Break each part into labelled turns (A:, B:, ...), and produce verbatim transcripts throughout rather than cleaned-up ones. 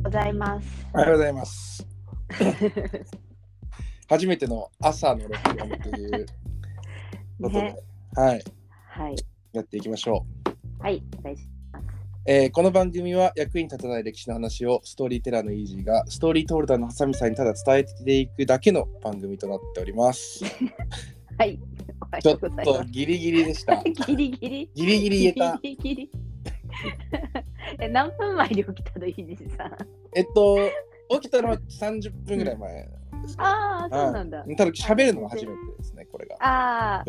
A: ございます。
B: おはようございます。初めての朝の録音ということで、
A: ね、
B: はい、
A: はい、
B: やっていきましょ
A: う。はい、お願いします。
B: えー、この番組は役に立たない歴史の話をストーリーテラーのイージーがストーリートールダーのハサミさんにただ伝えていくだけの番組となっております。
A: はい、
B: ちょっとギリギリでした。
A: ギリギリ
B: ギリギリ言えた。
A: ギリギリえ、何分前に起きたの、イージーさん。
B: えっと、起きたのはさんじゅっぷんぐらい前ですけど、
A: ああ、そうなんだ。
B: ただ喋るのは初めてですね、これが。
A: ああ。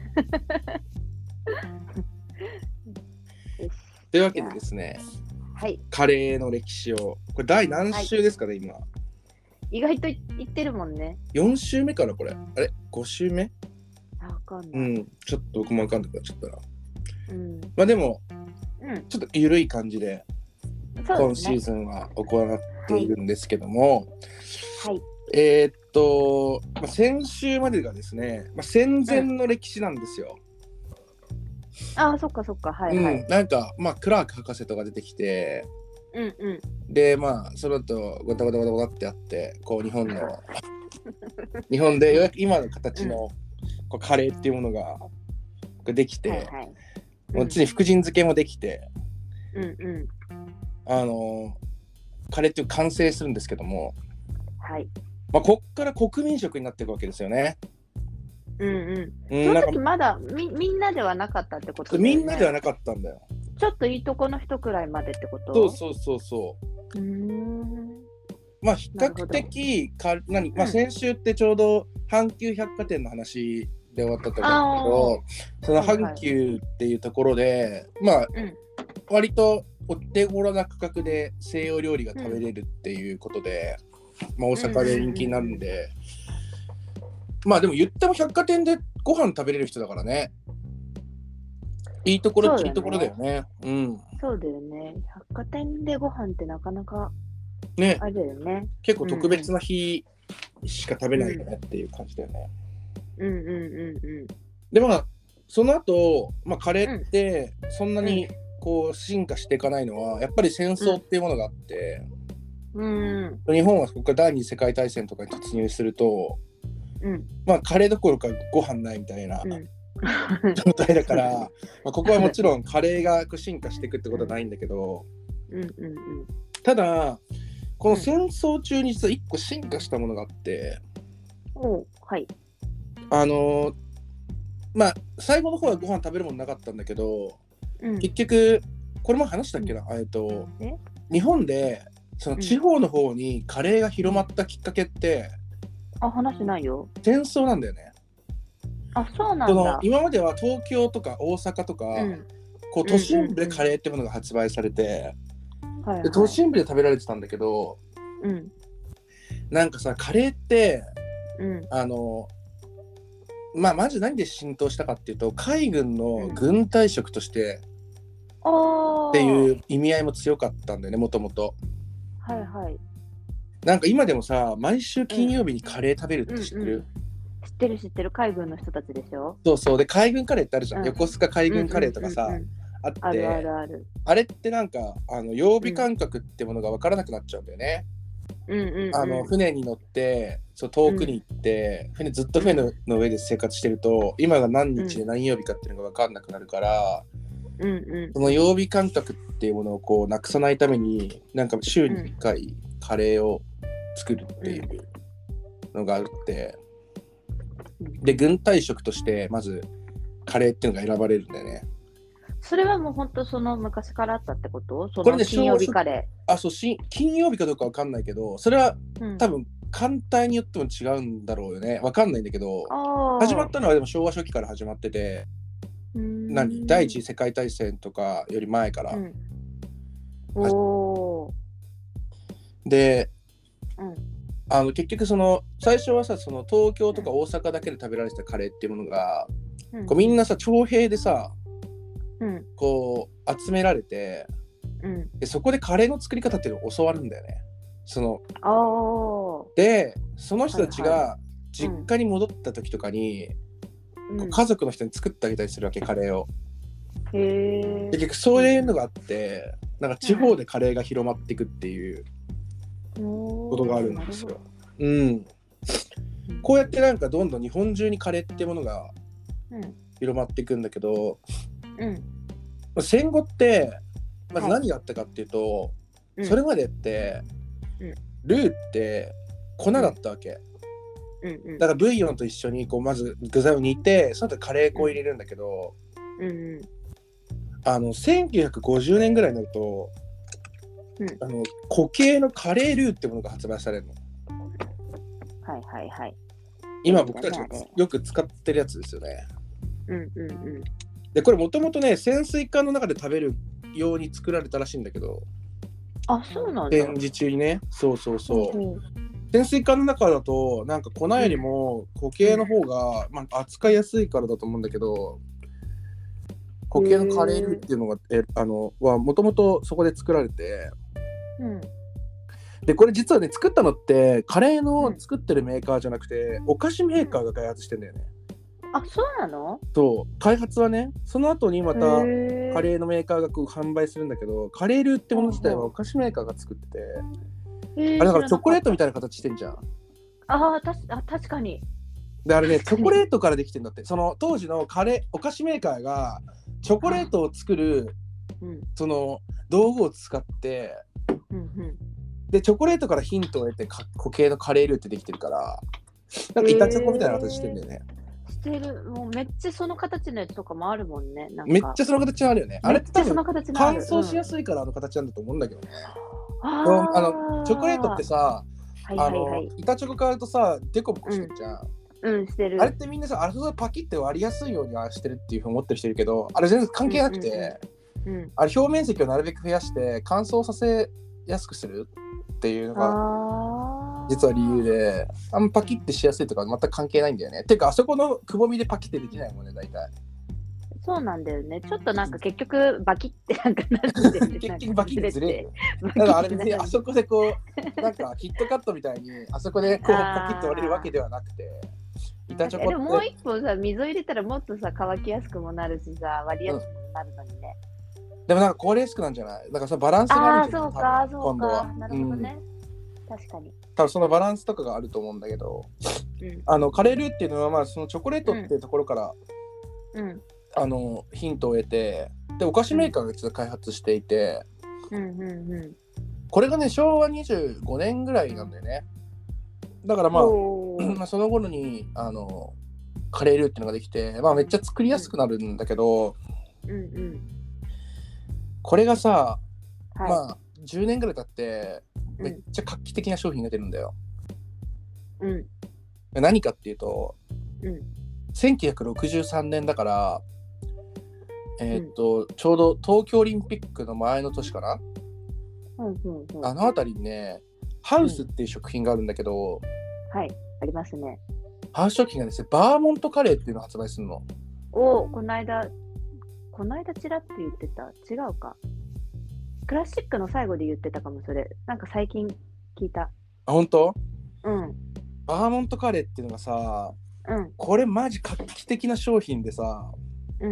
B: というわけでですね、
A: はい、
B: カレーの歴史を、これ第何週ですかね、はい、今。
A: 意外と言ってるもんね。
B: よん週目かな、これ。あれ ?ご 週目？
A: わかんない。
B: うん、ちょっと僕もわかんなくなっちゃったな。
A: うん、
B: まあでも、
A: うん、
B: ちょっと緩い感じで、今シーズンは行っているんですけども、
A: はいはい、
B: えー、っと、まあ、先週までがですね、まあ、戦前の歴史なんですよ。
A: うん、ああ、そっかそっか、はいはい。
B: うん、なんか、まあ、クラーク博士とか出てきて、
A: うんうん、で、
B: まあ、その後、ゴタゴタゴタゴタってやって、こう、日本の、日本でようやく今の形の、こうカレーっていうものができて、はいはい、もうついに福神漬けもできて、
A: うんうん、
B: あのカレーっていう完成するんですけども、
A: はい、
B: まあ、こっから国民食になっていくわけですよね。
A: うんうん。その時まだ み, みんなではなかったってことだよね。
B: みんなではなかったんだよ。
A: ちょっといいとこの人くらいまでってこと？
B: そうそうそうそう。うーん。まあ比較的か何、まあ、先週ってちょうど阪急百貨店の話で終わったと思うんだけど、その阪急っていうところで、はいはい、まあ、うん、割とお手頃な価格で西洋料理が食べれるっていうことで、うん、まあ、大阪で人気になるんで、うん、まあでも言っても百貨店でご飯食べれる人だからね、いいところっていいところだよね。うん。
A: そうだよね。百貨店でご飯ってなかなか
B: ね、
A: あれだよね。
B: 結構特別な日しか食べないよねっていう感じだよね。
A: うんうんうんうん。
B: でまあその後、まあカレーってそんなにこう進化していかないのはやっぱり戦争っていうものがあって、
A: うん
B: うん、日本はここから第二次世界大戦とかに突入すると、
A: うん、
B: まあカレーどころかご飯ないみたいな、うん、状態だから、まあ、ここはもちろんカレーが進化していくってことはないんだけど、うんうんうん、ただこの戦争中に実はいっこ進化したものがあって、
A: うん、はい、
B: あのー、まあ最後の方はご飯食べるものなかったんだけど、うん、結局これも話したっけな、うん、えっと日本でその地方の方にカレーが広まったきっかけって、
A: うん、あ、話ないよ。
B: 戦争なんだよね。
A: あ、そうなんだ。その
B: 今までは東京とか大阪とか、うん、こう都心部でカレーってものが発売されて、はいはい、で都心部で食べられてたんだけど、うん、なんかさカレーって、うん、あのまあまず何で浸透したかっていうと海軍の軍隊食として、うん、っていう意味合いも強かったんだよね、もともと。
A: はいはい。
B: なんか今でもさ毎週金曜日にカレー食べるって知ってる？うんうんうん、
A: 知ってる知ってる、海軍の人たちでしょ。
B: そうそう、で海軍カレーってあるじゃん、うん、横須賀海軍カレーとかさ、うんうんうんうん、あって、
A: あるあるある。
B: あれってなんかあの曜日感覚ってものが分からなくなっちゃうんだよね。うんうんうん、あの船に乗ってそう遠くに行って、うん、船ずっと船の上で生活してると、今が何日で何曜日かっていうのが分かんなくなるから、うんうん、その曜日感覚っていうものをこうなくさないためになんか週にいっかいカレーを作るっていうのがあって、うん、で軍隊食としてまずカレーっていうのが選ばれるんだよね。
A: それはもう本当その昔からあったってこと？その金曜日カレ
B: ー。あ、そう、金曜日かどうかわかんないけど、それは、うん、多分艦隊によっても違うんだろうよね。わかんないんだけど、始まったのはでも昭和初期から始まってて、何第一次世界大戦とかより前から。うん、おで、うん、あの結局その最初はさその東京とか大阪だけで食べられてたカレーっていうものが、うん、こうみんなさ徴兵でさ、うん、こう集められて、うん、でそこでカレーの作り方っていうのを教わるんだよね。そのあでその人たちが実家に戻った時とかに、うん、こう家族の人に作ってあげたりするわけ、カレーを。へー。結局そういうのがあってなんか地方でカレーが広まっていくっていうことがあるんですよ。うん。こうやってなんかどんどん日本中にカレーってものが広まっていくんだけど、うん、戦後ってまず何があったかっていうと、はい、それまでって、うん、ルーって粉だったわけ、うんうんうん、だからブイヨンと一緒にこうまず具材を煮てその後カレー粉を入れるんだけど、うんうん、あのせんきゅうひゃくごじゅうねんぐらいになると、うん、あの固形のカレールーってものが発売されるの。
A: はいはいはい。
B: 今僕たちがよく使ってるやつですよね。うんうんうん。でこれもともとね潜水艦の中で食べるように作られたらしいんだけど。
A: あ、そうなんだ。
B: 戦時中にね。そうそうそう。うんうん、潜水艦の中だとなんか粉よりも固形の方が、うんまあ、扱いやすいからだと思うんだけど、固形のカレールーっていうのがえあのはもともとそこで作られて。うん。でこれ実はね作ったのってカレーの作ってるメーカーじゃなくて、うん、お菓子メーカーが開発してんだよね。
A: あ、そうなの？そう
B: 開発はねその後にまたカレーのメーカーがこう販売するんだけど、カレールーってもの自体はお菓子メーカーが作ってて、あれだからチョコレートみたいな形してんじゃん。
A: あたあ確かに。
B: であれねチョコレートからできてんだって。その当時のカレーお菓子メーカーがチョコレートを作る、うん、その道具を使って、うんうんでチョコレートからヒントを得て固形のカレールーってできてるからなんか板チョコみたいな形してるんだよね。
A: してる。もうめっちゃその形のやつとかもあるもんね。なんか
B: めっちゃその形あるよね。あれって多分乾燥しやすいからあの形なんだと思うんだけどね。うん、あ, あのチョコレートってさ、はいはいはい、あの板チョコ買うとさデコボコしてるじゃん。うん、うん、してる。あれってみんなさあれそパキって割りやすいようにはしてるっていうふうに思ってる人いるけど、あれ全然関係なくて、うんうんうん、あれ表面積をなるべく増やして乾燥させやすくするっていうのが実は理由で、あんまパキッてしやすいとか全く関係ないんだよね。てかあそこのくぼみでパキッてできないもんね大体。
A: そうなんだよね。ちょっとなんか結局バキッてなんかなってる
B: 結局バキッてずれるよ。だからあれ別にあそこでこうなんかキットカットみたいにあそこでこうパキッと割れるわけではなくて、
A: 板チョコってでももう一本さ水を入れたらもっとさ乾きやすくもなるしさ割りやすくもなるのにね。
B: うん、でもなんか凍りやすくなんじゃない？だからそのバランスがあるんじゃない？
A: ああそうかそうか。なるほどね。うん、確かに。
B: 多分そのバランスとかがあると思うんだけど、うん、あのカレールーっていうのはまあそのチョコレートっていうところから、うん、あのヒントを得てでお菓子メーカーが実は開発していて、うんうんうん、これがねしょうわにじゅうごねんぐらいなんだよね。だからまあ、まあ、その頃にあのカレールーっていうのができて、まあ、めっちゃ作りやすくなるんだけど、うんうん、これがさ、はい、まあじゅうねんぐらい経ってめっちゃ画期的な商品が出るんだよ。うん、何かっていうと、うん、せんきゅうひゃくろくじゅうさんねんだから、えーっとうん、ちょうど東京オリンピックの前の年かな、うんうんうん、あのあたりにねハウスっていう食品があるんだけど、
A: うん、はいありますね。
B: ハウス食品がですねバーモントカレーっていうのを発売するの。
A: おこの間この間ちらって言ってた。違うかクラシックの最後で言ってたかも。それなんか最近聞いた。
B: あ本当？
A: うん。
B: バーモントカレーっていうのがさ、うん、これマジ画期的な商品でさ、うん、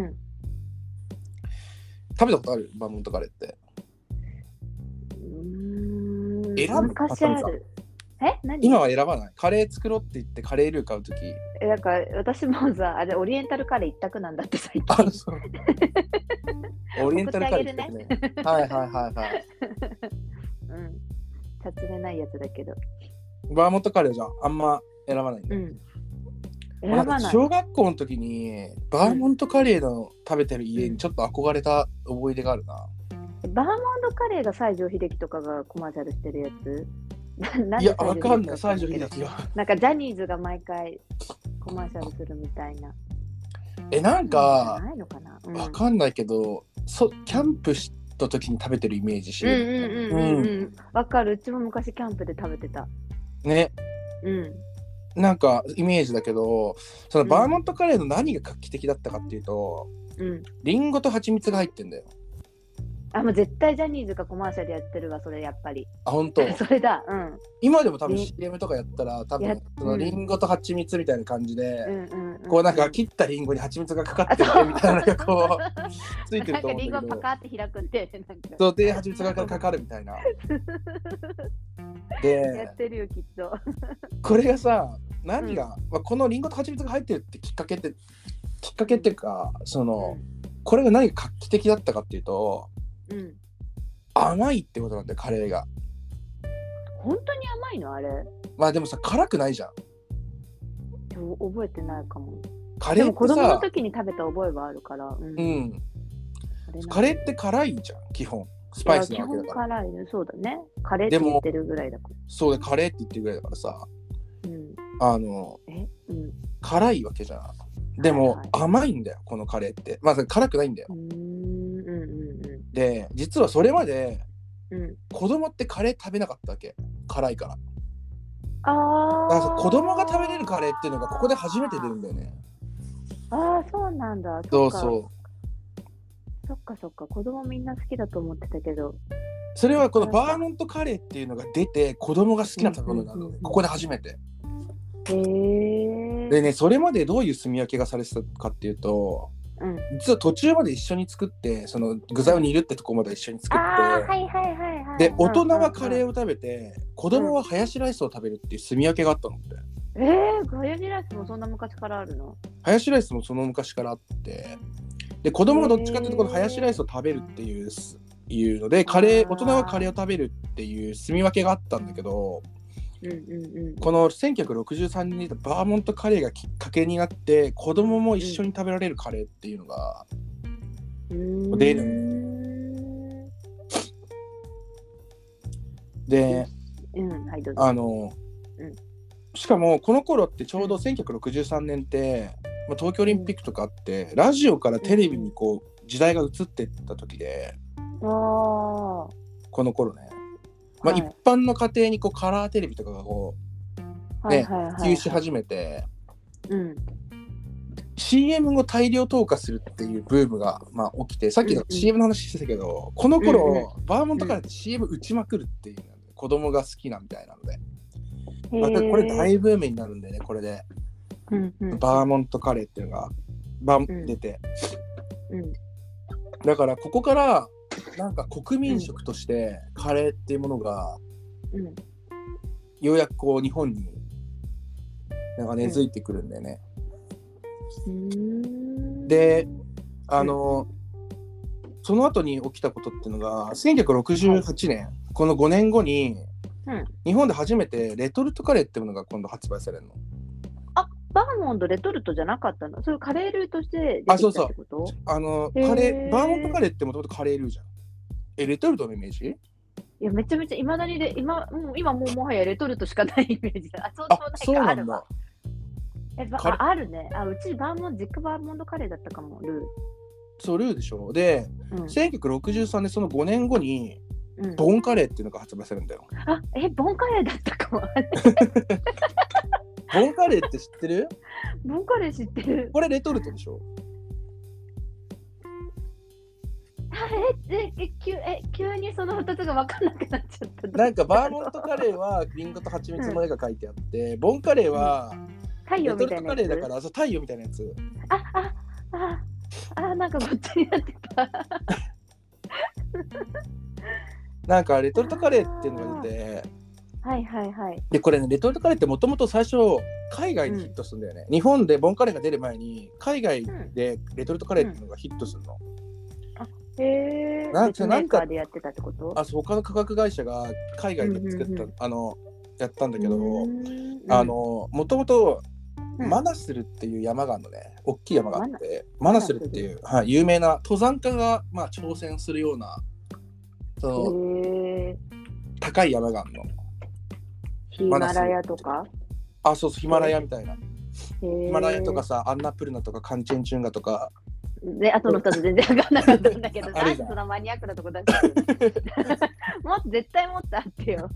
B: 食べたことある？バーモントカレーって。
A: うーん
B: 選ぶ？
A: 昔ある。え何？
B: 今は選ばない。カレー作ろうって言ってカレールー買うとき。
A: えなんか私もさあれオリエンタルカレー一択なんだって最近。あそう
B: オリエンタルカレー一択ね。はいはいはいはい。
A: うん。雑でないやつだけど。
B: バーモントカレーじゃあんま選ばないんだ。うん。選ばない。小学校の時にバーモントカレーの食べてる家にちょっと憧れた思い出があるな。
A: うん、バーモントカレーが西城秀樹とかがコマーシャルしてるやつ？
B: いやわかんない。西城秀樹は。
A: なんかジャニーズが毎回コマーシャルするみたいな。
B: えなんかないのかな、うん、わかんないけどそキャンプした時に食べてるイメージし。
A: うんうんうんうんうん。わかる。うちも昔キャンプで食べてた。
B: ね。うん。なんかイメージだけど、そのバーモントカレーの何が画期的だったかっていうと、うん、リンゴと蜂蜜が入ってんだよ。
A: あ、もう絶対ジャニーズがコマーシャルやってるわ、それやっぱり。
B: あ、本当。
A: それだ、うん。
B: 今でも多分 シーエム とかやったら、多分そのリンゴと蜂蜜みたいな感じで、こうなんか切ったリンゴに蜂蜜がかかってるみたいなのがこうついてると思うんだけど。
A: なんかリンゴパカって開くって、なんか。
B: そうで蜂蜜がかかるみたいな。で、
A: やってるよきっと。
B: これがさ、何が、うん、まあ、このリンゴと蜂蜜が入ってるってきっかけってきっかけっていうか、その、うん、これが何が画期的だったかっていうと、うん、甘いってことなんだよ、カレーが。
A: 本当に甘いのあれ？
B: まあでもさ、辛くないじゃん。
A: 覚えてないかも。
B: カレーってさ、でも
A: 子供の時に食べた覚えはあるから。うん。うん、
B: カレーって辛いじゃん、基本。スパイスなわけだから。
A: 基本辛いね、そうだね。カレーって言ってるぐらいだから。
B: そうで、カレーって言ってるぐらいだからさ、うん、あの、え、うん、辛いわけじゃん。でも、はいはい、甘いんだよ、このカレーって。まあ、辛くないんだよ。うんうんうんうん、で、実はそれまで、うん、子供ってカレー食べなかったわけ。辛いから。ああ。だから子供が食べれるカレーっていうのがここで初めて出るんだよね。
A: ああ、そうなんだ。
B: そうそう。
A: そっかそっか、子供みんな好きだと思ってたけど。
B: それはこのバーモントカレーっていうのが出て、子供が好きな食べ物なの、うんうんうん、ここで初めて。へー。でね、それまでどういう住み分けがされてたかっていうと、うん、実は途中まで一緒に作って、その具材を煮るってとこまで一緒に作って、
A: はいはいはいはい、
B: で大人はカレーを食べて、うん、子供はハヤシライスを食べるっていう住み分けがあったのって。
A: えー、ハヤシライスもそんな昔からあるの？
B: ハヤシライスもその昔からあって、で子供がどっちかっていうとこのハヤシライスを食べるっていういうので、カレー大人はカレーを食べるっていう住み分けがあったんだけど、うんうんうん、このせんきゅうひゃくろくじゅうさんねんに出たバーモントカレーがきっかけになって子供も一緒に食べられるカレーっていうのが出るんで、うんはい、どうぞ。あの、うん、しかもこの頃ってちょうどせんきゅうひゃくろくじゅうさんねんって、まあ、東京オリンピックとかあって、うん、ラジオからテレビにこう時代が移っていった時で、うん、この頃ね、まあ、一般の家庭にこうカラーテレビとかがこう、ね、普及し始めて、うん、シーエム を大量投下するっていうブームが、まあ、起きて、さっきの シーエム の話してたけど、うんうん、この頃、うんうん、バーモントカレーって シーエム 打ちまくるっていう、ね、子供が好きなみたいなので、またこれ大ブームになるんでね、これで、うんうん、バーモントカレーっていうのがバン出て、うんうん、だからここからなんか国民食としてカレーっていうものが、うん、ようやくこう日本になんか根付いてくるんだよね、うん、であの、うん、その後に起きたことっていうのがせんきゅうひゃくろくじゅうはちねん、はい、このごねんごに、うん、日本で初めてレトルトカレーっていうものが今度発売されるの。
A: あ、バーモントレトルトじゃなかったの？それカレールーとして出てきたってこと？あ、そうそう。
B: あのカレーバーモントカレーってもともとカレールーじゃん。え、レトルトのイメージ？
A: いや、めちゃめちゃいまだにで今もう今もうもはやレトルトしかないイメージだ。あ、そうそうないかあるわ。え、ばあ、あるね。あ、うちバーモント実家バーモントカレーだったかも。ルー。
B: そうルーでしょ。で、うん、せんきゅうひゃくろくじゅうさんねんそのごねんごに、うん、ボンカレーっていうのが発売されるんだよ。
A: あ、え、ボンカレーだったかも。
B: ボンカレーって知ってる？
A: ボンカレー知ってる。
B: これレトルトでしょ。
A: えええ急え急にそのふたつが分かんなくなっちゃった。
B: なんかバーモントカレーはリンゴと蜂蜜の絵が描いてあって、うん、ボンカレーは
A: 太陽みたいなやつ。レトルトカレー
B: だからそう太陽みたいなやつ。
A: ああああなんかごっちゃになってた。
B: なんかレトルトカレーっていうのが出て、
A: はいはいはい。
B: でこれねレトルトカレーってもともと最初海外でヒットするんだよね、うん。日本でボンカレーが出る前に海外でレトルトカレーっていうのがヒットするの。うん
A: うん、へえ。なんかメーカーでやってたってこと？
B: あ、そう他の価格会社が海外で作った、うんうんうん、あのやったんだけど、あのもともとマナスルっていう山があるのね、大きい山があって、マナスルっていう、はい、有名な登山家がまあ挑戦するようなその高い山があるの。
A: ヒマラヤとか？
B: あ、そうそうヒマラヤみたいな。ヒマラヤとかさ、アンナプルナとかカンチェンチュンガとか。
A: で、あとのふたつ全然分かんなかったんだけど、なんでそのマニアックなとこ出してるもっと絶対もっとあってよ。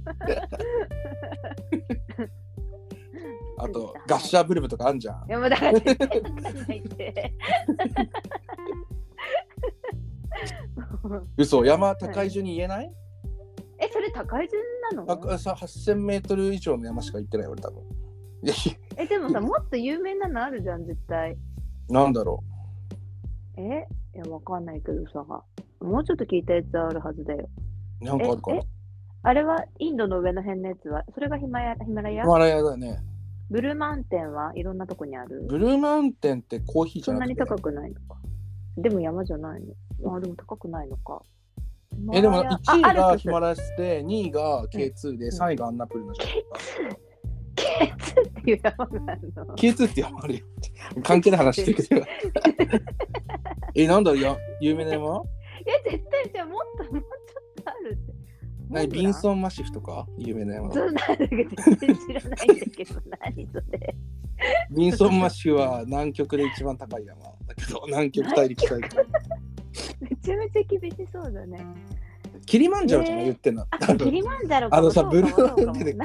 B: あと、ガッシャーブルブとかあんじゃん。
A: いや、もうだから絶対分かんないって。
B: 嘘、山高い順に言えない？
A: え、それ高い順なの？
B: あさはっせんメートル以上の山しか行ってない俺多分。
A: え、でもさ、もっと有名なのあるじゃん、絶対。
B: なんだろ
A: う。え、いや、わかんないけどさ、もうちょっと聞いたやつあるはずだよ。
B: なんかあるかな。
A: あれはインドの上の辺のやつは、それがヒマラヤ？ヒマラヤ
B: ヒマラヤだね。
A: ブルーマウンテンはいろんなとこにある？
B: ブルーマウンテンってコーヒーじゃなくて、
A: そんなに高くないのか。でも山じゃないの。あ、でも高くないのか。
B: え、でもいちいがヒマラヤスで、にいが ケーツー で、さんいがアンナプルナじゃないか。
A: ケーツー っていう山があるの？
B: ケーツー って山あるよ。関係ない話してるけど。え、なんだろう、や有名な山？
A: え、絶対じゃあもっともうちょっとあるって。
B: 何ビンソンマシフとか有名な山？
A: そうなんだけど全然知らないんだけど、何それ。
B: ビンソンマシフは南極で一番高い山だけど、南極大陸最高。
A: めちゃめちゃ厳しそうだね。
B: キリマンジャロじゃない、言ってんの。
A: あ、キリマンジャロか。
B: あのさ、ブルーマウンテンでコ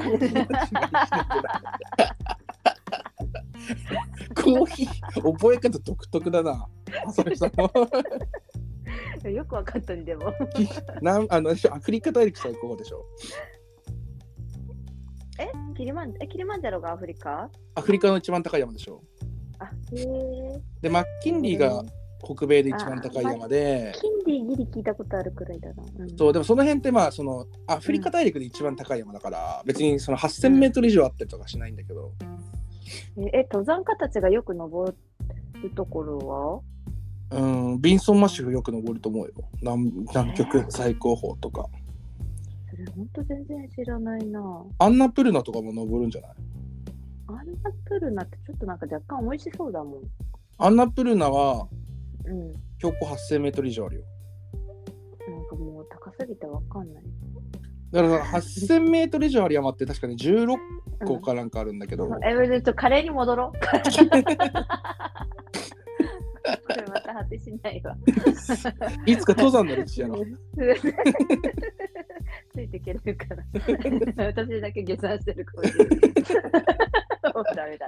B: ーヒー、覚え方独特だな。それさ
A: よくわかったんでも。
B: なんあのアフリカ大陸最高でしょ。
A: え、キリマンえキリマンジャロがアフリカ？
B: アフリカの一番高い山でしょ。
A: あ、へえ。
B: で、マッキンリーが北米で一番高い山で、
A: キンディギリ聞いたことあるくらいだな。
B: うん、そう、でもその辺ってまあそのアフリカ大陸で一番高い山だから、うん、別にそのはっせんメートル以上あったりとかしないんだけど、
A: うん、え、登山家たちがよく登るところ
B: は、うん、ビンソンマシフよく登ると思うよ。南, 南極最高峰とか。
A: それほんと全然知らないな。
B: アンナプルナとかも登るんじゃない？
A: アンナプルナってちょっとなんか若干美味しそうだもん。
B: アンナプルナは
A: うん、
B: 標高はっせんメートル以上あるよ。
A: なんかもう高すぎてわかんない。
B: だからはっせんメートル以上ある山って確かにじゅうろっこかなんかあるんだけど。
A: うん、え、ちょっとカレーに戻ろう。これまた果てしないわ。
B: いつか登山の歴史やろ。
A: ついていけるから。私だけ下山してるかもしれない。ダメだ。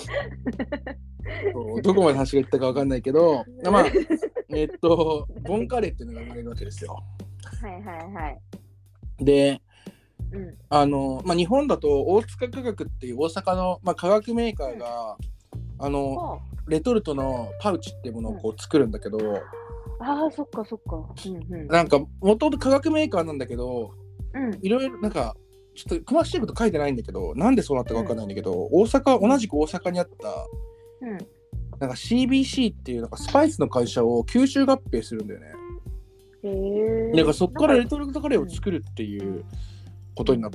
B: そうどこまで話がいったかわかんないけど、まあ、えっと、ボンカレーっていうのが生まれるわけですよ。
A: はいはいはい。
B: で、
A: うん、
B: あの、まあ、日本だと大塚化学っていう大阪の、まあ、化学メーカーが、うん、あの、レトルトのパウチっていうものをこう作るんだけど、うん、
A: ああ、そっかそっか。うんうん、
B: なんか、もともと化学メーカーなんだけど、
A: うん、
B: いろいろなんか、ちょっと詳しいこと書いてないんだけど、なんでそうなったかわかんないんだけど、うん、大阪、同じく大阪にあった、うん、なんか シービーシー っていうなんかスパイスの会社を吸収合併するんだよね。
A: へー。
B: だからそっからレトルトカレーを作るっていうことになって、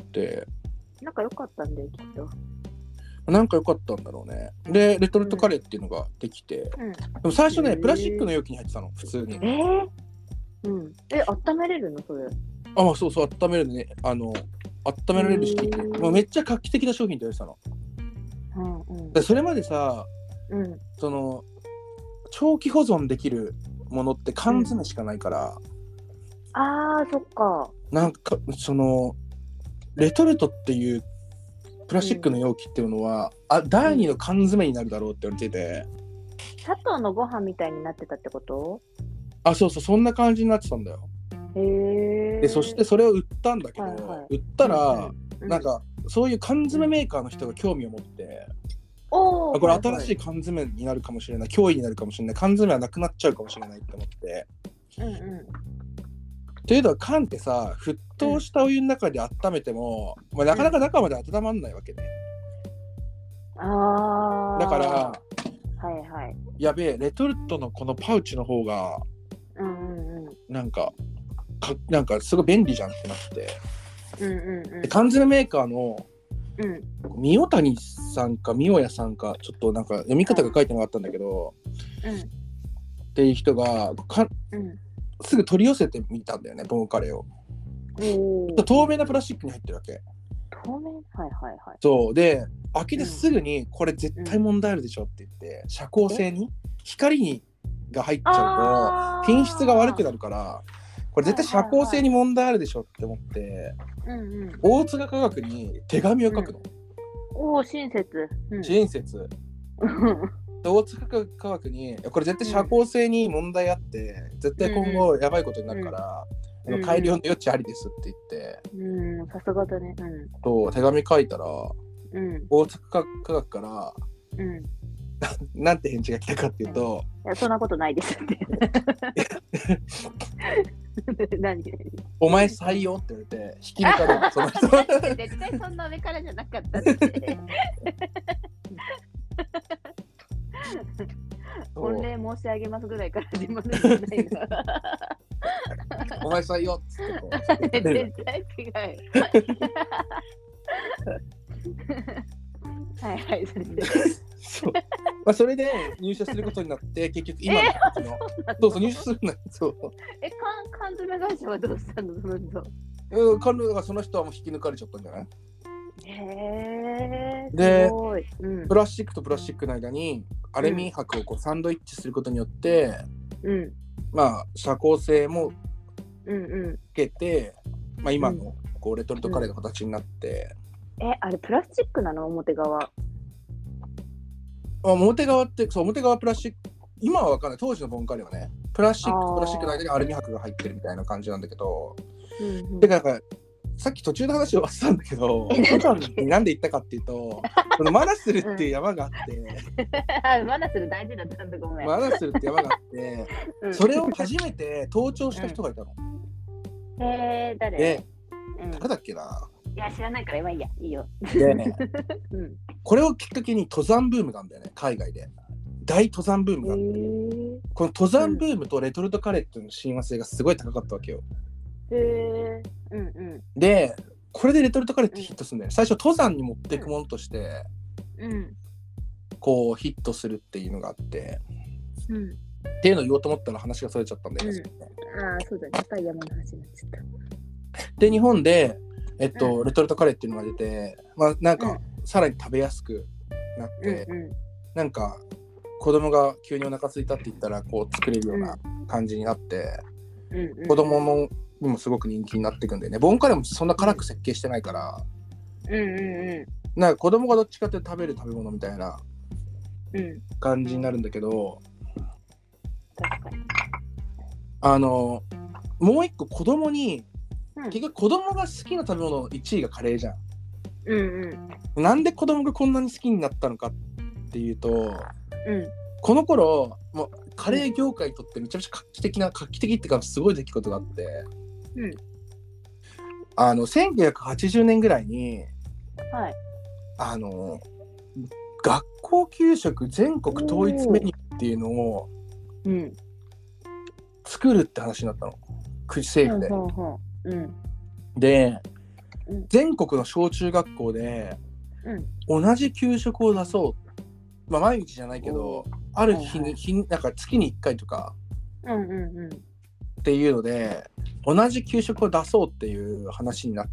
A: うん、なんか良かったんだよきっと。
B: なんか良かったんだろうね。で、レトルトカレーっていうのができて、うん、でも最初ね、プラスチックの容器に入ってたの、普通に。
A: えー、うん。え、温めれるのそれ？
B: あ、まあそうそう、温めるね。あの、温められるし、まあ、めっちゃ画期的な商品って言われてたの。うんうん、でそれまでさ、うん、その長期保存できるものって缶詰しかないから、
A: うん、あーそっか。なんか
B: そのレトルトっていうプラスチックの容器っていうのは、うん、あ第二の缶詰になるだろうって言われてて、
A: 砂糖のご飯みたいになってたってこと？
B: あ、そうそう、そんな感じになってたんだよ。
A: へー。
B: でそしてそれを売ったんだけど、はいはい、売ったら、うんうん、なんかそういう缶詰メーカーの人が興味を持って、うん、これ新しい缶詰になるかもしれない、脅威になるかもしれない、缶詰はなくなっちゃうかもしれないって思って、うんうん、というのは缶ってさ、沸騰したお湯の中で温めても、うんまあ、なかなか中まで温まんないわけね、うん、あだから、はいはい、やべえ、レトルトのこのパウチの方が、うんうんうん、なんかかなんかすごい便利じゃんってなって、うんうんうん、缶詰メーカーの、うん、三代谷さんか三代屋さんかちょっとなんか読み方が書いてなかったんだけど、うん、っていう人がか、うん、すぐ取り寄せてみたんだよね、ボンカレーを。透明なプラスチックに入ってるわけ。
A: 透明？はいはいはい。
B: そうで、開けてすぐにこれ絶対問題あるでしょって言って、遮光性に光にが入っちゃうと品質が悪くなるから、これ絶対遮光性に問題あるでしょって思って、はいはいはい、うんうん、大塚化学に手紙を書くの、
A: うん、おー親切、うん、
B: 親切大塚科学にこれ絶対社交性に問題あって、うん、絶対今後やばいことになるから、うん、改良の余地ありですって言って、
A: うん、さすがだね、うん、
B: と手紙書いたら、
A: うん、
B: 大塚科学から、
A: うん、
B: なんて返事が来たかっていうと、
A: いやそんなことないですって何
B: お前採用って言われて引き抜かれるその人
A: 絶対そんな上からじゃなかったって御礼申し上げますぐらいから始まるんじゃないの
B: お前採用っつって
A: 絶対違うはいはいそれで
B: そう、まあ、それで入社することになって結局今の時の、えー、そうそう入社するんだそう
A: え缶詰会社はどうしたのその人
B: うん缶詰がその人はもう引き抜かれちゃったんじゃない？
A: へー
B: で、
A: すごい、うん、
B: プラスチックとプラスチックの間にアルミ箔をこうサンドイッチすることによって、うん、まあ社交性もつけて、うんうん、まあ、今のこうレトルトカレーの形になって、
A: うん、えあれプラスチックなの表側？
B: あ表側ってそう表側プラスチック今は分かんない当時のボンカレーはねプラスチックとプラスチックの間にアルミ箔が入ってるみたいな感じなんだけど、うんうん、でなんかさっき途中の話を忘れたんだけど登山になんで行ったかっていうとこのマナスルっていう山があって、
A: うん、マナスル大事だったんだごめん
B: マナスルって山があって、うん、それを初めて登頂した人がいたの、
A: うん、へー誰？
B: で、
A: うん、
B: 誰だっけな。
A: いや知らないから今いいやいいよ
B: で、ねうん、これをきっかけに登山ブームなんだよね海外で大登山ブームがあって、この登山ブームとレトルトカレーっていうの親和性がすごい高かったわけよ。
A: へー、うんうん、
B: でこれでレトルトカレーってヒットするんだよね、うん、最初登山に持っていくものとして、うん、こうヒットするっていうのがあって、うん、っていうのを言おうと思ったら話がそれちゃったんだよね、
A: うん、ああそうだねやっぱり山の話になっちゃった
B: で日本でえっと、うん、レトルトカレーっていうのが出て、まあなんか、うん、さらに食べやすくなって、うんうん、なんか子供が急にお腹空いたって言ったらこう作れるような感じになって、うんうん、子供のにもすごく人気になっていくんでねボンカレーもそんな辛く設計してないから、うんうんうん、なんか子供がどっちかって食べる食べ物みたいな感じになるんだけど、
A: 確かに
B: あのもう一個子供に結局子供が好きな食べ物のいちいがカレーじゃん、うんうん、なんで子供がこんなに好きになったのかっていうと、うん、この頃もうカレー業界にとってめちゃめちゃ画期的な画期的っていうかすごい出来事があって、うん、あのせんきゅうひゃくはちじゅうねんぐらいに、はい、あの学校給食全国統一メニューっていうのを作るって話になったの政府で、うんうんうん、で、うん、全国の小中学校で、うん、同じ給食を出そう、まあ、毎日じゃないけどある日に、はい、日なんか月にいっかいとか、うんうんうん、っていうので同じ給食を出そうっていう話になって、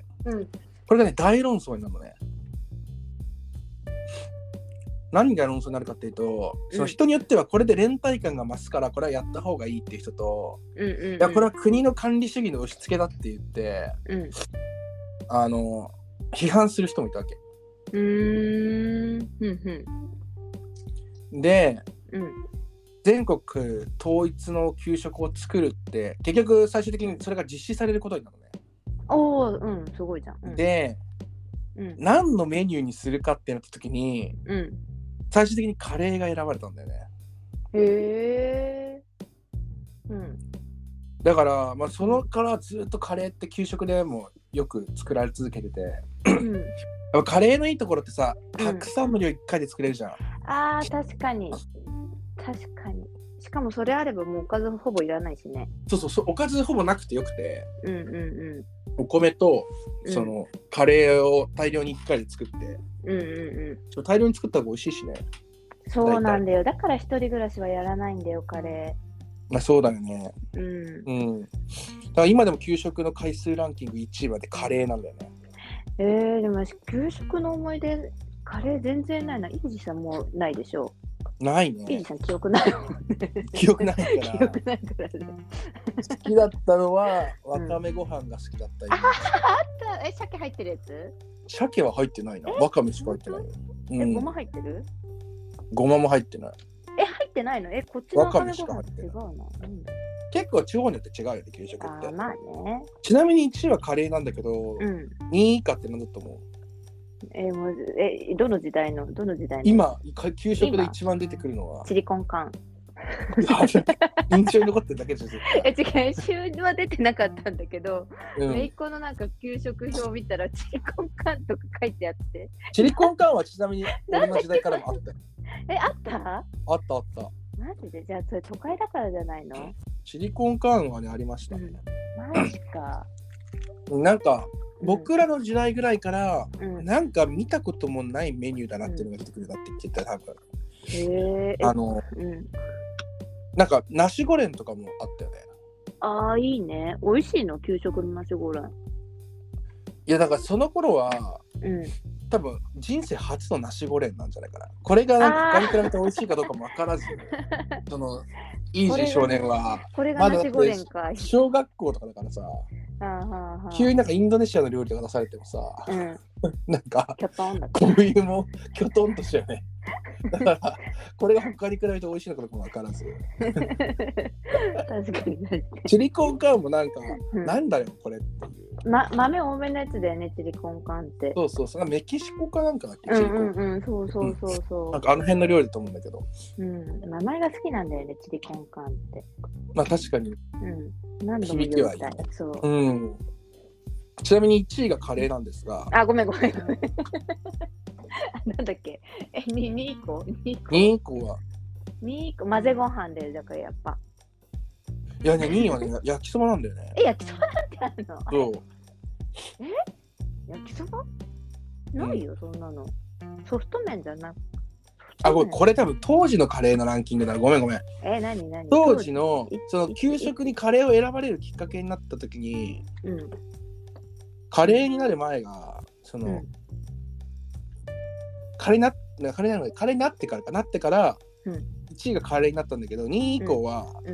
B: うん、これがね大論争になるのね。何が論争になるかっていうと、その人によってはこれで連帯感が増すからこれはやった方がいいっていう人と、うんうんうん、いやこれは国の管理主義の押し付けだって言って、うん、あの批判する人もいたわけ。うーん、うんうん、で、うん、全国統一の給食を作るって結局最終的にそれが実施されることになるのね。
A: おー、うん、すごいじゃん。うん、
B: で、うん、何のメニューにするかってなった時に、うん最終的にカレーが選ばれたんだよね。
A: へー、うん、
B: だから、まあ、そのからずっとカレーって給食でもよく作られ続けてて、うん、カレーのいいところってさ、たくさんの量いっかいで作れるじゃん、うん、
A: あー確かに確かにしかもそれあればもうおかずほぼいらないしね。
B: そうそうそうおかずほぼなくてよくて、うんうんうん、お米とその、うん、カレーを大量にいっかいで作って、うんうんうん、大量に作った方が美味しいしね。
A: そうなんだよ。だから一人暮らしはやらないんだよカレ
B: ー。まあそうだよね。うん。うん。だから今でも給食の回数ランキングいちいまでカレーなんだよね。
A: えー、でも給食の思い出カレー全然ないな。イージさんもないでしょ。
B: ないね。
A: イージさん記憶ないもんね。
B: 記憶ないから。
A: 記憶ないからね。
B: 好きだったのはわかめご飯が好きだった、
A: うん、あ, あったえ鮭入ってるやつ？
B: 鮭は入ってないな。わかめしか入ってないよ。
A: え、うん、ごま入ってる？
B: ごまも入ってない。
A: え、入ってないの？え、こっちの
B: わかめしか入ってない。
A: 違うな。なんだ。
B: 結構地方によって違うよね、給食って。
A: あ、まあね。
B: ちなみにいちいはカレーなんだけど、
A: うん、
B: にい以下って何だと思う？
A: えー、もうえどの時代のどの時代の
B: 今給食で一番出てくるのは
A: チリコンカン。
B: 印象に残ってるだけです。
A: え、違う、週は出てなかったんだけど、
B: うん、
A: めいっ子のなんか給食表を見たらチリコンカンとか書いてあって。
B: チリコンカンはちなみに俺の時代からもあったよ。
A: え、あった？
B: あったあった。
A: マジで？じゃあそれ都会だからじゃないの？
B: チリコンカンはねありましたね。
A: うん、マジか。
B: なんか僕らの時代ぐらいから、
A: うん、
B: なんか見たこともないメニューだなっていうのが出てくるなって言ってた、多分。
A: へえ。
B: あの、うん、なんかナシゴレンとかもあったよね。
A: ああ、いいね。美味しいの？給食のナシゴレン。
B: いやだからその頃は、
A: うん、
B: 多分人生初のナシゴレンなんじゃないかな。これがなんか他に比べて美味しいかどうかも分からず、そのイージー少年は
A: これがナシゴレンか。
B: まだ小学校とかだからさ、急になんかインドネシアの料理とか出されてもさ、うん、なんかこういうもきょとんとしたよね。だからこれが他に比べて美味しいのかどうかも分からず。
A: 確かに確かに。
B: チリコンカンもなんか、うん、なんだよこれっていう。
A: ま、豆多めのやつだよね、チリコンカンって。
B: そうそうそう、メキシコかなんかだっけ、
A: チリコン。うんうんうん、そうそうそうそう、うん。
B: なんかあの辺の料理だと思うんだけど。
A: うん、名前が好きなんだよね、チリコンカンって。
B: まあ確かに。
A: うん。何度も言いたい。
B: ね、
A: そう。
B: うん。ちなみにいちいがカレーなんですが。
A: あ、ごめんごめんごめん。なんだっけ？え、に、にこ？
B: にこは
A: にこ混ぜご飯で、だからやっぱ。
B: いやね、にいはね、焼きそばなんだよね。
A: え、焼きそばなんてあるの？
B: そう。
A: え？焼きそば？ないよ、うん、そんなの。ソフト麺じゃなく。
B: あ、これ、これ多分当時のカレーのランキングだ。ごめんごめん。
A: え、なになに？
B: 当時のその給食にカレーを選ばれるきっかけになった時に、うん、カレーになる前がその、うん、カレーなカレーなのでカレーになってからかなってから、うん、いちいがカレーになったんだけど、にい以降は、
A: うんうん、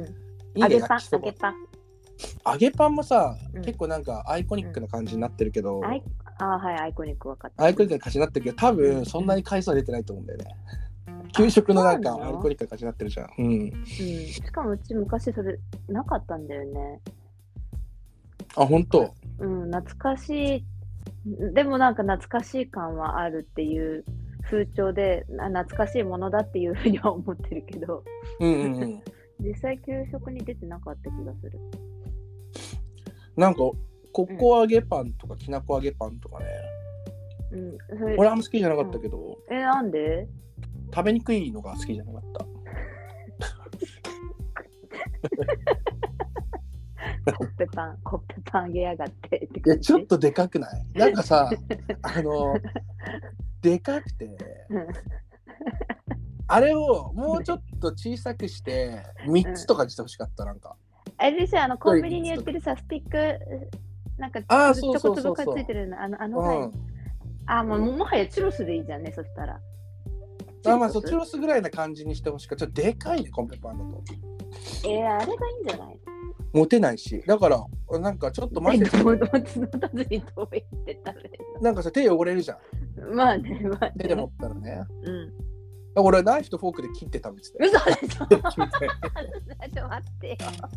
A: 揚げパン揚げパン
B: 揚げパンもさ、うん、結構なんかアイコニックな感じになってるけど、うん、
A: ああはいアイコニック分かった。
B: アイコニックな感じになってるけど、多分そんなに回数は出てないと思うんだよね。給食のなんかアイコニックな感じになってるじゃん。うん。うん、
A: しかもうち昔それなかったんだよね。
B: あ、本当。
A: うん、懐かしい。でもなんか懐かしい感はあるっていう風潮で、懐かしいものだっていうふうには思ってるけど、
B: うんうんうん、
A: 実際給食に出てなかった気がする。
B: なんかココ揚げパンとかきなこ揚げパンとかね。うん、俺あんま好きじゃなかったけど。
A: うん、え、なんで？
B: 食べにくいのが好きじゃなかった。
A: コッペパン、コッペパンあげやがってって
B: いやちょっとでかくない？なんかさ、あのでかくて、あれをもうちょっと小さくしてみっつとかにしてほしかった。なんか
A: あれでしょ、あのコンビニに売ってるさ、スティックなんかちょこちょこついてるの、あのあの、うん、あもうもはやチュロスでいいじゃんね、そしたら。
B: あまあそっちロスぐらいな感じにしてほしかった。ちょっとでかいね、コンペパンだと。
A: えー、あれがいいんじゃない？
B: 持てないし、だからなんかちょっと待ってて。
A: 持たずにどうやって食べるの？
B: なんかさ、手汚れるじゃ
A: ん。まあね、まあね。
B: 手で持ったらね。
A: うん。
B: 俺はナイフとフォークで切って食べてた。
A: 嘘でしょ？ちょっと待ってよ。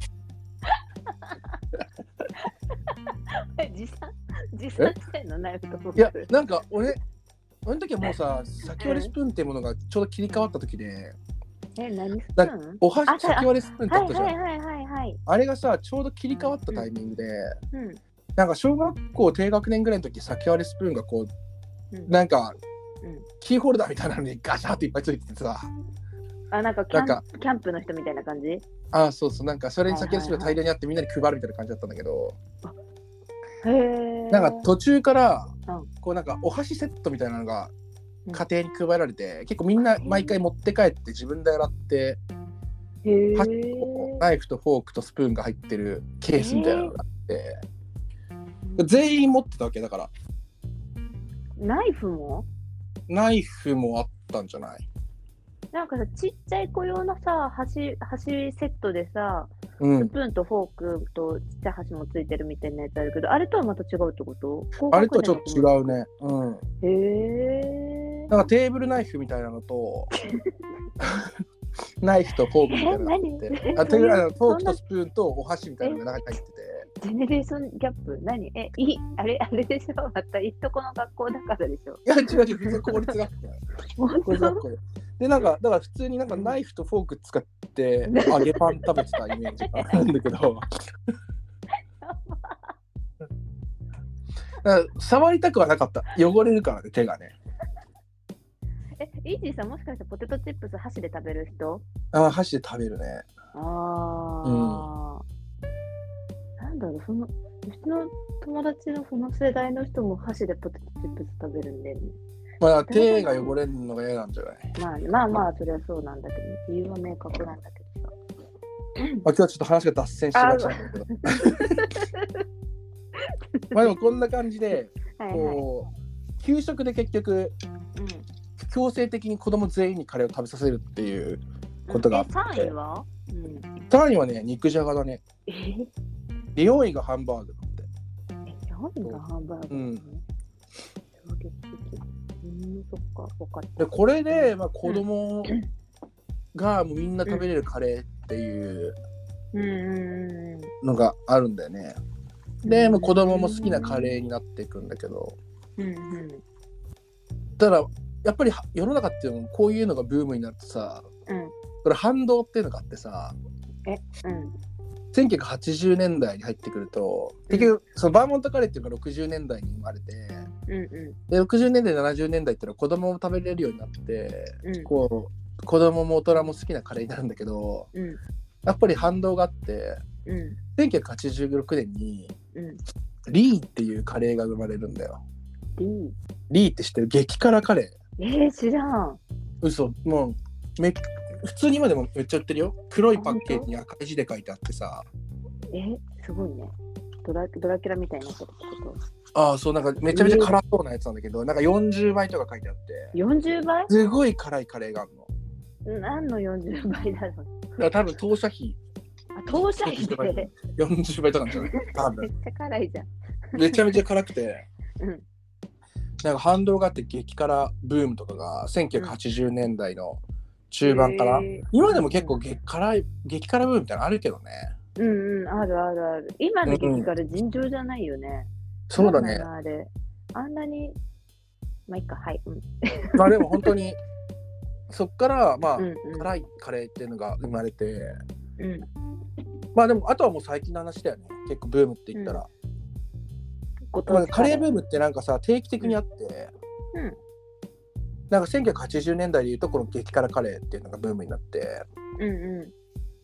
A: 持参持参してんの？ナイフとフォーク。
B: いや、なんか俺あの時はもうさ、先割れスプーンっていうものがちょうど切り替わった時で、
A: え、何スプーン？
B: お箸先割れスプーンってあったじゃん。
A: はいはいはいはい、
B: あれがさ、ちょうど切り替わったタイミングで、
A: うんうん、
B: なんか小学校低学年ぐらいの時、先割れスプーンがこう、うん、なんか、うん、キーホルダーみたいなのにガシャーっていっぱいついててさ、
A: あ、なんかキャン、なんかキャンプの人みたいな感じ？
B: あ、そうそう、なんかそれに先割れスプーン大量にあってみんなに配るみたいな感じだったんだけど、
A: へー、
B: なんか途中から、うん、こうなんかお箸セットみたいなのが家庭に配られて、結構みんな毎回持って帰って自分で洗って、
A: へー、
B: ナイフとフォークとスプーンが入ってるケースみたいなのがあって、全員持ってたわけだから。
A: ナイフも？
B: ナイフもあったんじゃない？
A: なんかさ、ちっちゃい子用のさ、箸、箸セットでさ、うん、スプーンとフォークとちっちゃい箸もついてるみたいなやつあるけど、あれとはまた違うってこと？
B: あれとはちょっと違うね。うん。
A: へえ。
B: なんかテーブルナイフみたいなのとナイフとフォークみたいなのがあってあテーブルあのフォークとスプーンとお箸みたいなのが中に入ってて
A: ジェネレーションギャップ何えいあれあれでしょまたいいとこの学校だからでしょ
B: いや違う違う普通公立学校公立学校でなんかだから普通になんかナイフとフォーク使って揚げパン食べてたイメージがあるんだけどだから触りたくはなかった汚れるからね手がね
A: えイージーさんもしかしてポテトチップス箸で食べる人
B: ああ箸で食べるね
A: ああ、うん、なんだろうそのうちの友達のその世代の人も箸でポテトチップス食べるんで、ね、
B: まあ手が汚れるのが嫌なんじゃない
A: まあ、まあまあそれはそうなんだけど理由は明確なんだけどさ
B: あ今日はちょっと話が脱線しましたけどまあでもこんな感じではい、はい、こう給食で結局、うん、強制的に子供全員にカレーを食べさせるっていうことがあって、うん、
A: さんいは、うん、
B: さんいはね肉じゃがだねでよんいがハンバーグだって
A: えよんいがハンバーグ、ね、うん衝撃的うんそっか分かった
B: でこれで、まあ、子供がもうみんな食べれるカレーっていうのがあるんだよね、うん、でもう子供も好きなカレーになっていくんだけど、うんうん、ただやっぱり世の中っていうのもこういうのがブームになってさ、うん、これ反動っていうのがあってさえ、うん、せんきゅうひゃくはちじゅうねんだいに入ってくると、うん、結局そのバーモントカレーっていうのがろくじゅうねんだいに生まれて、うんうん、でろくじゅうねんだいななじゅうねんだいっていうのは子供も食べれるようになって、うん、こう子供も大人も好きなカレーになるんだけど、うん、やっぱり反動があって、うん、せんきゅうひゃくはちじゅうろくねんに、うん、リーっていうカレーが生まれるんだよ。リーリーって知ってる？激辛カレー。え
A: ー、知らん。
B: 嘘、もうめ普通に今でもめっちゃ売ってるよ。黒いパッケージに赤い字で書いてあってさ。
A: え、すごいね。ドラ、ドラキュラみたいになってるってこ
B: と？ああ、そう、なんかめちゃめちゃ辛そうなやつなんだけど、えー、なんかよんじゅうばいとか書いてあって。
A: よんじゅうばい？
B: すごい辛いカレーがある
A: の。何のよんじゅうばいだろう。だ
B: から多分当社費。
A: あ、当社費で
B: よんじゅうばいとかなんじゃない多分。
A: めっちゃ辛いじゃん。
B: めちゃめちゃ辛くて。うん。なんか反動があって激辛ブームとかがせんきゅうひゃくはちじゅうねんだいの中盤から、うん、今でも結構激辛い激辛ブームみたいなのあるけどね。
A: うんうん、あるあるある。今の激辛尋常じゃないよね。うん、
B: そうだね。
A: あれあんなにまあいいかはい。うん、
B: まあでも本当にそっからまあ、うんうん、辛いカレーっていうのが生まれて、うん、まあでもあとはもう最近の話だよね。結構ブームって言ったら。うんまあ、カレーブームってなんかさ定期的にあって、うん、なんかせんきゅうひゃくはちじゅうねんだいでいうとこの激辛カレーっていうのがブームになって、うんうん、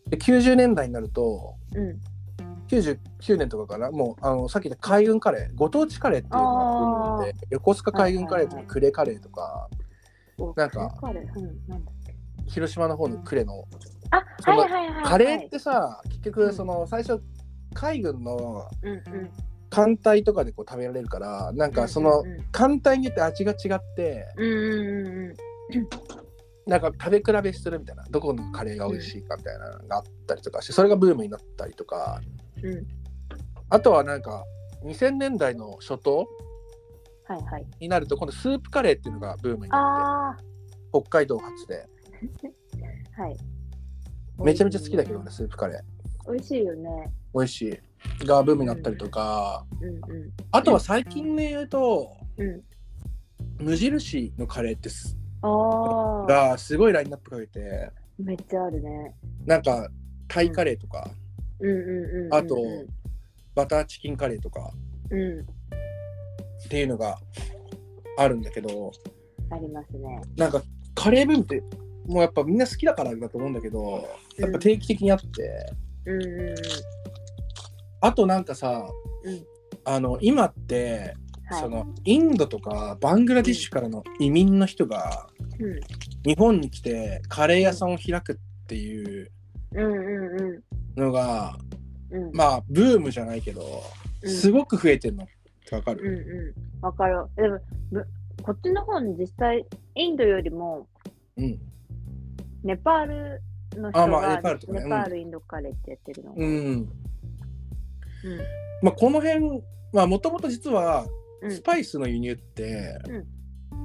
B: できゅうじゅうねんだいになると、うん、きゅうじゅうきゅうねんとかかなもうあのさっき言った海軍カレーご当地カレーっていうのがブームで横須賀海軍カレーとか呉カレーとか、なんか、うん、なんだっけ広島の方の呉の
A: あはいはいはいはい、
B: カレーってさ結局その最初海軍の、うんうん艦隊とかでこう食べられるからなんかその艦隊によって味が違って、うんうんうん、なんか食べ比べするみたいなどこのカレーが美味しいかみたいなのがあったりとかしてそれがブームになったりとか、うん、あとはなんかにせんねんだいの初頭になると今度スープカレーっていうのがブームになって北海道発で、はい、めちゃめちゃ好きだけどねスープカレ
A: ー美味しいよね
B: 美味しいがブームになったりとか、うんうん、あとは最近で言うと、うん、無印のカレーってすあがすごいラインナップかけて
A: めっちゃあるね
B: なんかタイカレーとか、うんうんうんうん、あとバターチキンカレーとか、うん、っていうのがあるんだけど
A: ありますね
B: なんかカレーブームってもうやっぱみんな好きだからだと思うんだけどやっぱ定期的にあって、うんうんうんあとなんかさ、うん、あの今って、はい、そのインドとかバングラディッシュからの移民の人が、うん、日本に来てカレー屋さんを開くっていうのが、うんうんうん、まあブームじゃないけど、うん、すごく増えてるのってわかる？
A: うんうん、わかる。でもこっちの方に実際インドよりも、うん、ネパールの人が、まあ、ネパールとかね、ネパールインドカレーってやってるのが、うん
B: うんまあ、この辺はもともと実はスパイスの輸入って、うん、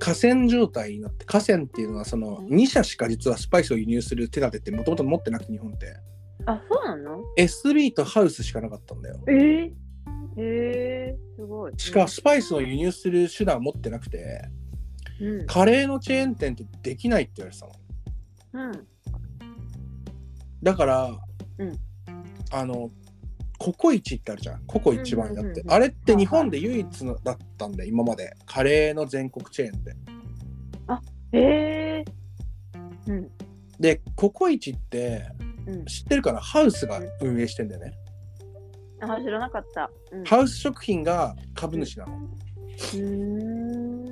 B: 河川状態になって、河川っていうのはそのに社しか実はスパイスを輸入する手立てってもともと持ってなくて、日本って。
A: あ、そうなの？
B: エスビー とハウスしかなかったんだよ。
A: えー、えー、すごい。
B: しかスパイスを輸入する手段を持ってなくて、うん、カレーのチェーン店ってできないって言われてたの。うん。だから、うん、あのココイチってあるじゃん。ココ一番だって、うんうんうんうん、あれって日本で唯一のだったんで、今までカレーの全国チェーンで。
A: あ、へえー。うん。
B: で、ココイチって、うん、知ってるかな？ハウスが運営してんだよね。
A: うん、あ、知らなかった。
B: うん、ハウス食品が株主なの。うん。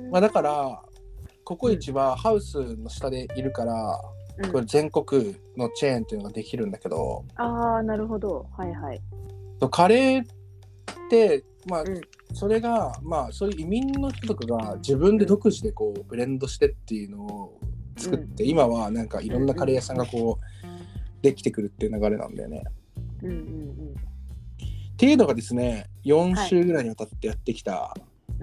B: まあだからココイチはハウスの下でいるから。うん、これ全国のチェーンっていうのができるんだけど、
A: ああ、なるほど、はいはい。
B: カレーってまあ、うん、それがまあそういう移民の人とかが自分で独自でこうブレンドしてっていうのを作って、うん、今はなんかいろんなカレー屋さんがこう、うん、できてくるっていう流れなんだよね。うんうんうん。っていうのがですね、よん週ぐらいにわたってやってきた、はい、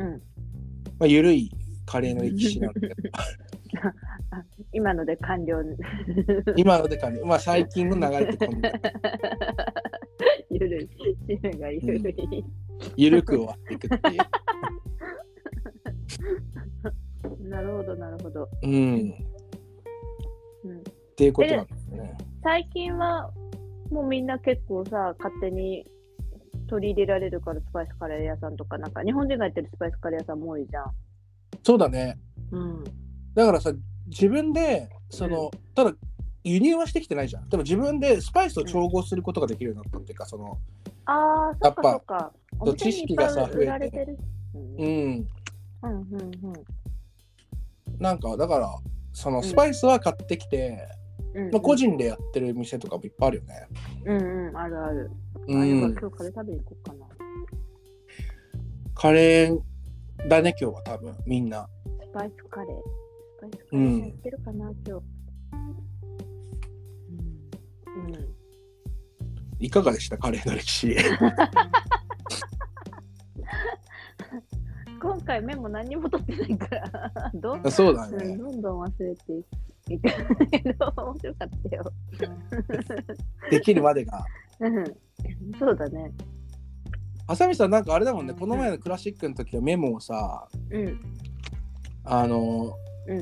B: うんまあ、緩いカレーの歴史なんだけど。
A: 今ので完了。
B: 今ので完了。まあ最近の流れってこんな。
A: ゆるい。締めがゆるい。
B: うん、ゆるく終わっていくっていう。
A: なるほどなるほど。
B: うん。うん、っていうことなんですね。
A: 最近はもうみんな結構さ、勝手に取り入れられるから、スパイスカレー屋さんとか、なんか日本人がやってるスパイスカレー屋さんも多いじゃん。
B: そうだね。うん。だからさ、自分でその、うん、ただ輸入はしてきてないじゃん。でも自分でスパイスと調合することができるようになったっていうか、その
A: あー、そっかそっか。
B: 知識がさ増えて、うん、うんうんうんうん、なんかだからそのスパイスは買ってきて、うんまあ、個人でやってる店とかもいっぱいあるよね。
A: うんうん、あるある。うん、あ、今日カレー食べに行こうかな。
B: カレーだね今日は多分みんな。
A: スパイスカレー。スパイスカレーやってるかな、うん、今日。
B: うんうん。いかがでしたカレーの歴史？
A: 今回メモ何も取ってないからどん
B: そうだね、
A: どんどん忘れていくけど面白かったよ。
B: できるまでが。
A: うん、そうだね。
B: あさみさんなんかあれだもんね、この前のクラシックの時はメモをさ、うん、あの、うん、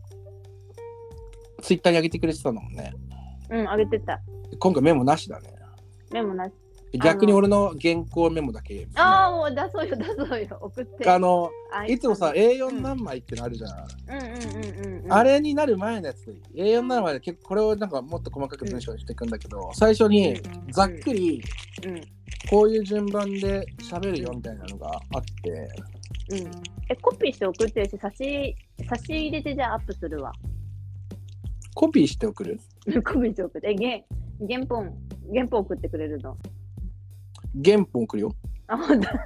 B: ツイッターに上げてくれてたのもんね。
A: うん、上げてた。
B: 今回メモなしだね。
A: メモなし。
B: 逆に俺の原稿メモだけ。
A: ああ、もう出そうよ、出そうよ、送って。
B: あの、いつもさ、エーよん 何枚ってのあるじゃん。うんうんうんうん。あれになる前のやつで、エーよん なる前で結構これをなんかもっと細かく文章にしていくんだけど、うん、最初にざっくり、うんうん、こういう順番で喋るよみたいなのがあって。
A: うん。え、コピーして送ってるし、差し、差し入れてじゃあアップするわ。
B: コピーして送る？
A: コピーして送って。え、原、原本、原本送ってくれるの？
B: 原本送るよ。
A: あ、ほんと。ど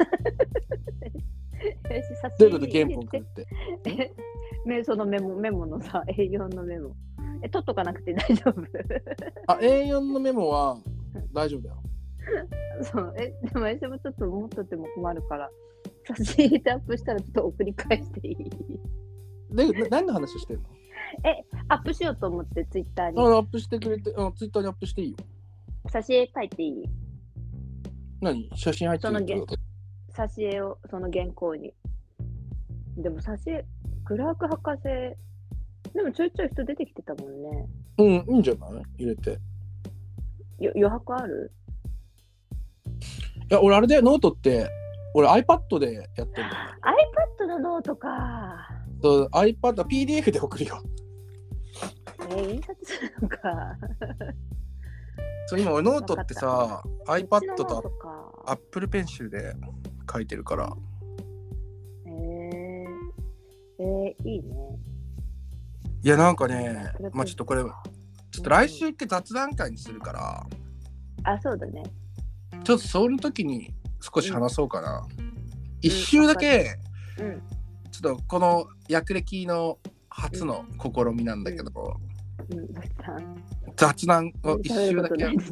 B: ういうこと原本送るって？
A: え、そのメモ、メモのさ、エーよん のメモ。え、取っとかなくて大丈夫？
B: あ、エーよん のメモは大丈夫だよ。
A: そう、え、でも私もちょっと持っとっても困るから、差し入れてアップしたらちょっと送り返していい？
B: で、何の話してんの？
A: え、アップしようと思ってツイッターに。
B: あ、アップしてくれて、あ、ツイッターにアップしていいよ。
A: 差し入れ書いていい？
B: 何？写真入ってるって
A: こと？挿絵をその原稿に。でも挿絵、クラーク博士、でもちょいちょい人出てきてたもんね。
B: うん、いいんじゃない？入れて。
A: よ余白ある？
B: いや、俺あれでノートって、俺 iPad でやってるんだよね。
A: iPad のノートか。
B: そう、iPad、ピーディーエフ で送るよ。
A: えー、印刷するのか。
B: そう今俺ノートってさ iPad と Apple Pencil で書いてるから。
A: えー、えー、いいね。
B: いやなんかね、まあちょっとこれちょっと来週って雑談会にするから、
A: うん、あ、そうだね。
B: ちょっとその時に少し話そうかな。うん、一周だけ、うん、ちょっとこの役歴の初の試みなんだけど、うんうん、雑談を一周だけ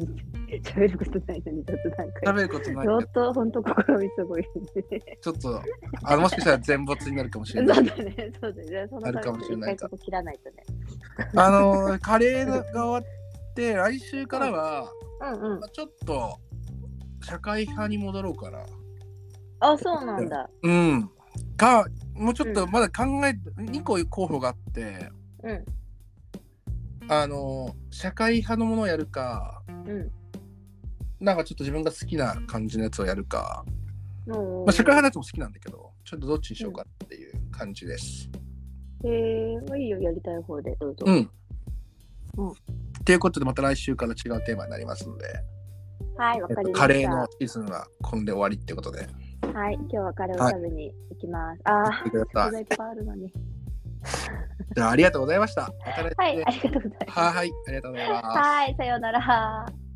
A: 喋ることないのに雑談会。
B: 喋ることない。
A: ちょっと本当心見すごい、ね。
B: ちょっとあのもしかしたら全没になるかもしれない。
A: そうだね、そうだね。その
B: なるかもしれないから。
A: 切らないとね。
B: あのカレーが終わって来週からは、
A: うんうん、
B: ちょっと社会派に戻ろうかな。
A: あ、そうなんだ。
B: うん。かもうちょっとまだ考え、うん、にこ候補があって、
A: うん、
B: あの社会派のものをやるか、うん、なんかちょっと自分が好きな感じのやつをやるか、まあ、社会派のやつも好きなんだけど、ちょっとどっちにしようかっていう感じです。
A: へ、うん、えー、いいよ、やりたい方でどうぞ。
B: うん。うん。ということでまた来週から違うテーマになりますので。
A: はい、わかりました。
B: カレーのシーズンはこんで終わりってことで。
A: はい、今日はカレーを食べに行きます。はい、ああ、食材いっぱいあるのに。
B: じゃあありがとうございました。また
A: はい、ありがとうございます。
B: はい、ありがとうございます。
A: はい、さようなら。